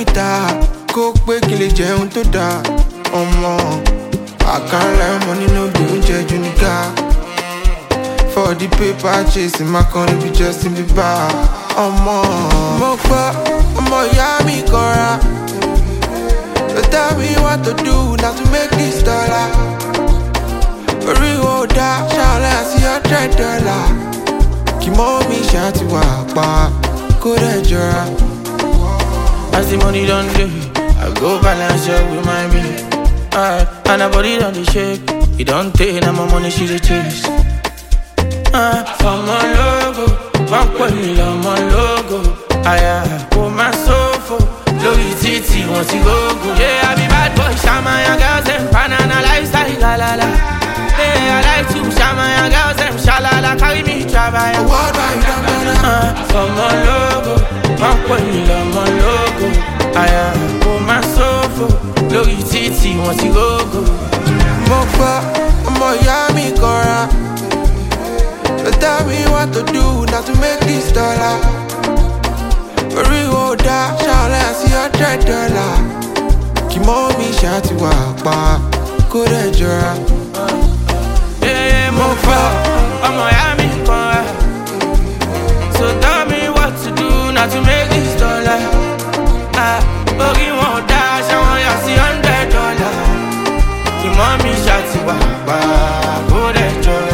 mi ta kó pé kí lè jẹun tó dáa. Ọmọ àkàrà money no dey oúnjẹ jù nígà. For the paper chasing my corner be Justin Bieber. Ọmọ mo gbọ́ ọmọ ìyá mi kanra. So tell me what to do now to make this dollar. Orí wo dá ṣàlẹ̀ àti $100. Kí mọ́ mi ṣáàtì wà pa kó dẹ̀ jọra. As the money done day, I go balance up with my baby. And her body done the shake. It don't take now my money she the chase. I'm a logo, one point I'm a logo. I put my sofa, Louis Titi want to go. Yeah, I be bad boy, Shama and girls and banana lifestyle, la la la. Yeah, I like to Shama and girls and shalala, carry me travel. I'm a logo, one point I'm a logo. I put my sofa, Louis Titi want to go. Mo gbọ́ ọmọ ìyá mi kanra. So tell me what to do now to make this dollar. Orí wo dá ṣàlẹ̀ àti $100. Kí mọ́ mi ṣáàtì wà pa kó dẹ̀ jọra. Mo gbọ́ ọmọ ìyá mi kanra. So tell me what to do now to make this dollar. Orí wọn dá ṣáwọn yà sí $100. Kí mọ́ mi ṣáàtì wà pa kó dẹ̀ jọra.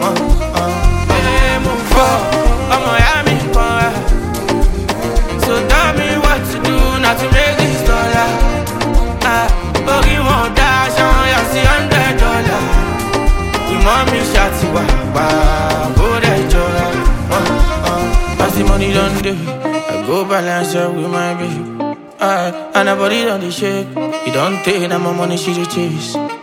Ọmọ ìyá mi kanra. So tell me what to do now to make this dollar. Orí wọn dá ṣáwọn yà sí $100. Kí mọ́ mi ṣáàtì wà pa kó dẹ̀ jọra. As the money done day, I go balance up with my baby. And her body done the shake. It don't take now my money she the chase.